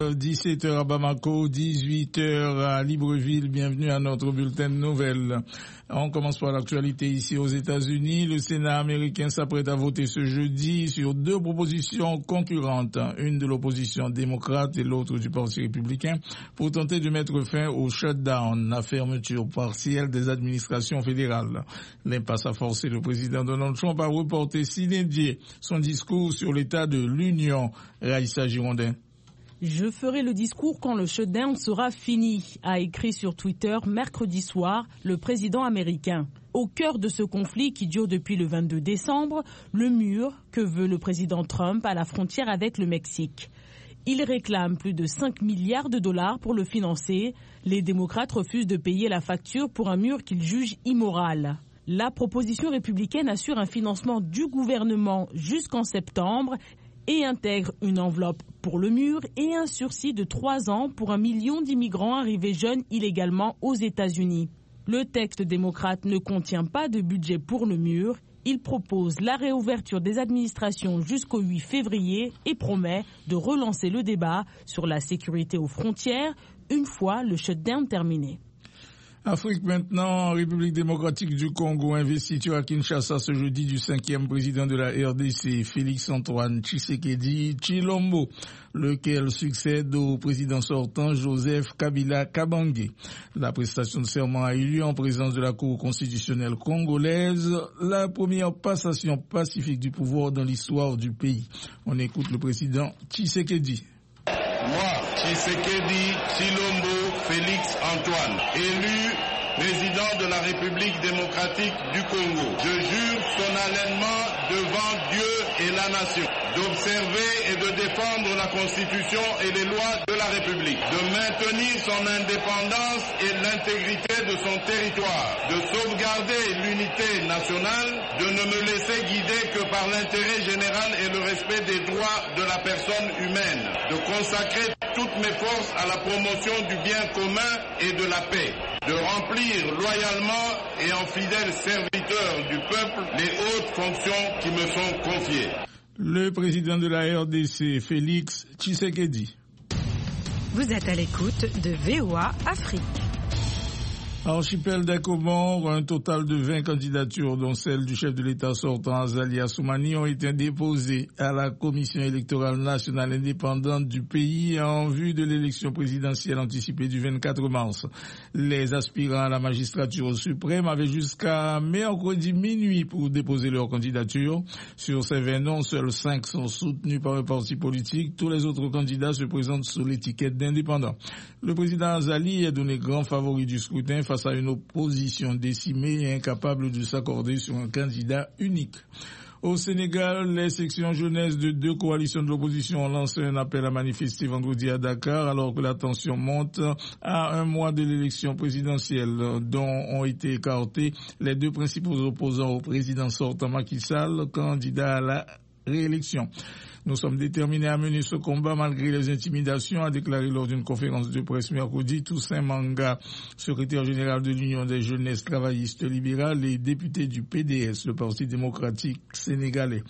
17h à Bamako, 18h à Libreville. Bienvenue à notre bulletin de nouvelles. On commence par l'actualité ici aux États-Unis. Le Sénat américain s'apprête à voter ce jeudi sur deux propositions concurrentes, une de l'opposition démocrate et l'autre du Parti républicain, pour tenter de mettre fin au shutdown, la fermeture partielle des administrations fédérales. L'impasse a forcé le président Donald Trump à reporter sine die son discours sur l'état de l'Union. Raïssa Girondin. Je ferai le discours quand le shutdown sera fini, a écrit sur Twitter mercredi soir le président américain. Au cœur de ce conflit qui dure depuis le 22 décembre, le mur que veut le président Trump à la frontière avec le Mexique. Il réclame plus de 5 milliards de dollars pour le financer. Les démocrates refusent de payer la facture pour un mur qu'ils jugent immoral. La proposition républicaine assure un financement du gouvernement jusqu'en septembre et intègre une enveloppe pour le mur et un sursis de 3 ans pour 1 million d'immigrants arrivés jeunes illégalement aux États-Unis. Le texte démocrate ne contient pas de budget pour le mur. Il propose la réouverture des administrations jusqu'au 8 février et promet de relancer le débat sur la sécurité aux frontières une fois le shutdown terminé. Afrique maintenant, République démocratique du Congo, investiture à Kinshasa ce jeudi du 5e président de la RDC, Félix-Antoine Tshisekedi Tshilombo, lequel succède au président sortant Joseph Kabila Kabange. La prestation de serment a eu lieu en présence de la Cour constitutionnelle congolaise, la première passation pacifique du pouvoir dans l'histoire du pays. On écoute le président Tshisekedi. Moi, Tshisekedi Tshilombo Félix Antoine, élu président de la République démocratique du Congo, je jure solennellement devant Dieu et la nation d'observer et de défendre la Constitution et les lois de la République, de maintenir son indépendance et l'intégrité de son territoire, de sauvegarder l'unité nationale, de ne me laisser guider que par l'intérêt général et le respect des droits de la personne humaine, de consacrer toutes mes forces à la promotion du bien commun et de la paix, de remplir loyalement et en fidèle serviteur du peuple les hautes fonctions qui me sont confiées. Le président de la RDC, Félix Tshisekedi. Vous êtes à l'écoute de VOA Afrique. Archipel d'Acomore, un total de 20 candidatures, dont celle du chef de l'État sortant Azali Assoumani, ont été déposées à la Commission électorale nationale indépendante du pays en vue de l'élection présidentielle anticipée du 24 mars. Les aspirants à la magistrature suprême avaient jusqu'à mercredi minuit pour déposer leur candidature. Sur ces 20 noms, seuls 5 sont soutenus par un parti politique. Tous les autres candidats se présentent sous l'étiquette d'indépendants. Le président Azali est donné grand favori du scrutin face à une opposition décimée et incapable de s'accorder sur un candidat unique. Au Sénégal, les sections jeunesse de 2 coalitions de l'opposition ont lancé un appel à manifester vendredi à Dakar alors que la tension monte à un mois de l'élection présidentielle dont ont été écartés les 2 principaux opposants au président sortant Macky Sall, candidat à la réélection. Nous sommes déterminés à mener ce combat malgré les intimidations, a déclaré lors d'une conférence de presse mercredi Toussaint Manga, secrétaire général de l'Union des jeunesses travaillistes libérales et député du PDS, le Parti démocratique sénégalais.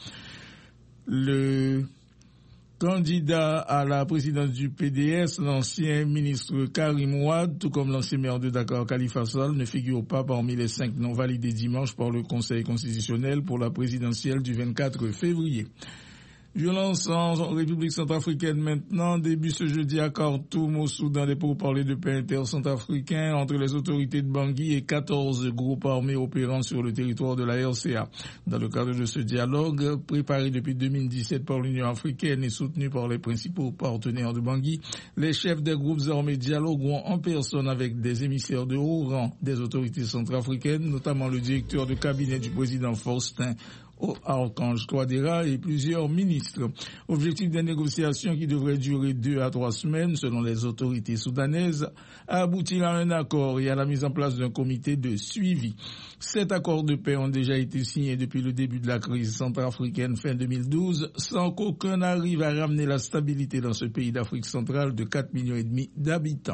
Le candidat à la présidence du PDS, l'ancien ministre Karim Wade, tout comme l'ancien maire de Dakar Khalifa Sall, ne figure pas parmi les 5 non validés dimanche par le Conseil constitutionnel pour la présidentielle du 24 février. Violence en République centrafricaine maintenant. Début ce jeudi à Khartoum, au Soudan, des pourparlers de paix inter-centrafricains entre les autorités de Bangui et 14 groupes armés opérant sur le territoire de la RCA. Dans le cadre de ce dialogue, préparé depuis 2017 par l'Union africaine et soutenu par les principaux partenaires de Bangui, les chefs des groupes armés dialogueront en personne avec des émissaires de haut rang des autorités centrafricaines, notamment le directeur de cabinet du président Faustin Archange Touadéra et plusieurs ministres. Objectif des négociations qui devraient durer 2 à 3 semaines selon les autorités soudanaises, aboutir à un accord et à la mise en place d'un comité de suivi. 7 accords de paix ont déjà été signés depuis le début de la crise centrafricaine fin 2012 sans qu'aucun n'arrive à ramener la stabilité dans ce pays d'Afrique centrale de 4,5 millions d'habitants.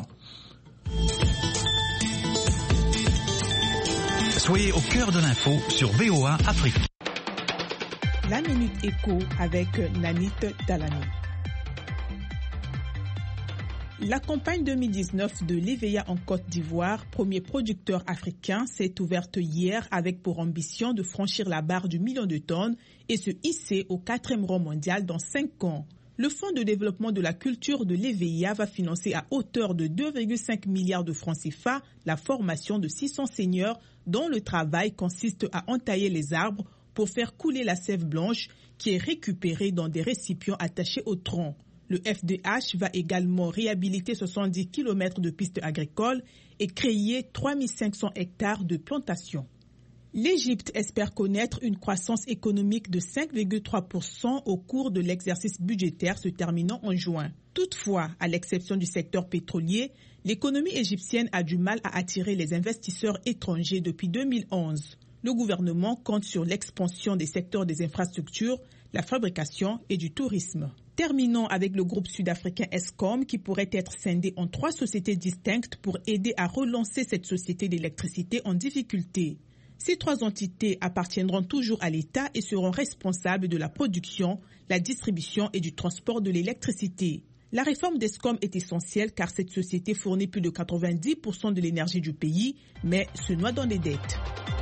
Soyez au cœur de l'info sur VOA Afrique. La Minute Éco avec Nanit Talani. La campagne 2019 de l'EVEA en Côte d'Ivoire, premier producteur africain, s'est ouverte hier avec pour ambition de franchir la barre du million de tonnes et se hisser au 4e rang mondial dans 5 ans. Le Fonds de développement de la culture de l'EVEA va financer à hauteur de 2,5 milliards de francs CFA la formation de 600 seigneurs dont le travail consiste à entailler les arbres pour faire couler la sève blanche qui est récupérée dans des récipients attachés au tronc. Le FDH va également réhabiliter 70 km de pistes agricoles et créer 3500 hectares de plantations. L'Égypte espère connaître une croissance économique de 5,3% au cours de l'exercice budgétaire se terminant en juin. Toutefois, à l'exception du secteur pétrolier, l'économie égyptienne a du mal à attirer les investisseurs étrangers depuis 2011. Le gouvernement compte sur l'expansion des secteurs des infrastructures, la fabrication et du tourisme. Terminons avec le groupe sud-africain Eskom qui pourrait être scindé en 3 sociétés distinctes pour aider à relancer cette société d'électricité en difficulté. Ces 3 entités appartiendront toujours à l'État et seront responsables de la production, la distribution et du transport de l'électricité. La réforme d'Eskom est essentielle car cette société fournit plus de 90% de l'énergie du pays, mais se noie dans des dettes.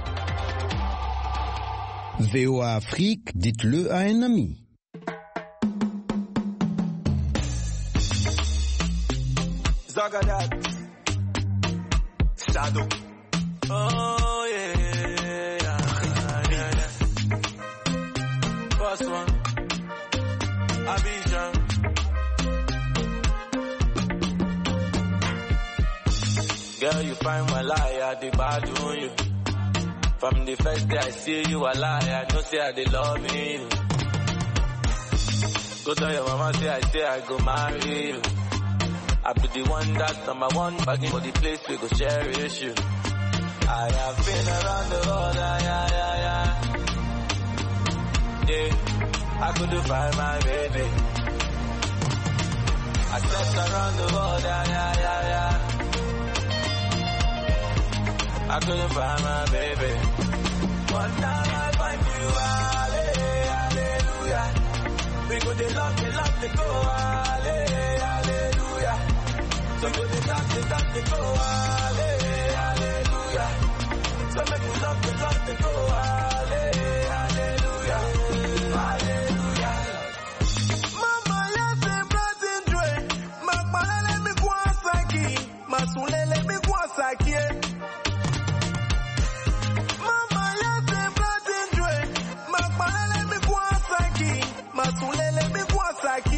VOA Afrique, dites-le à un ami. Zagadat, Shadow. Oh yeah. First one, Abidjan. Girl, you find my liar, the bad on you. From the first day I see you a liar, don't say I dey love you. Go tell your mama say I go marry you. I be the one that's number one, begging for the place we go cherish you. I have been around the world, yeah. I couldn't find my baby. I slept around the world, yeah. I couldn't find my baby. But now I find you, hallelujah. We go the love, the go, hallelujah. So go the dance, the go, hallelujah. So make me love, the go, hallelujah. Hallelujah. Mama, yes, I'm blessing joy. Makmala, let me go on saki. Masule, let me go on saki. Mama, yes, I'm blessing joy. Makmala, let me go on saki. Masule, let me go on saki.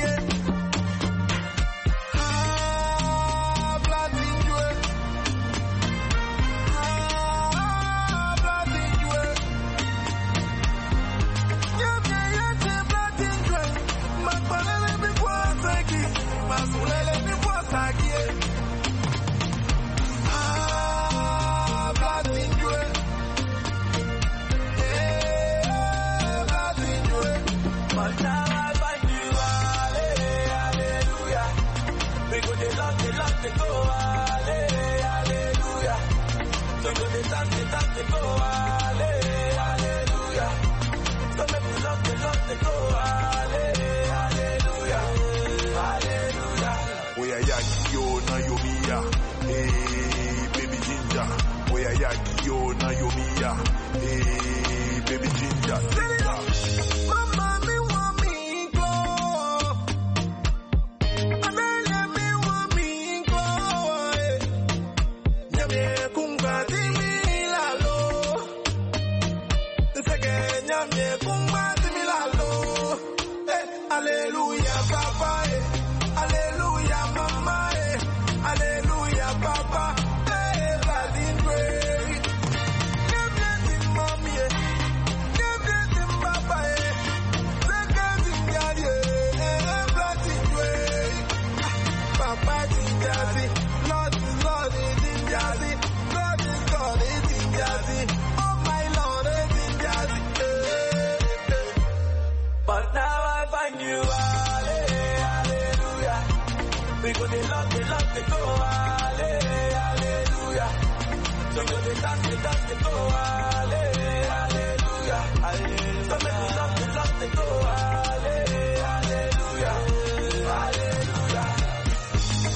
Hallelujah.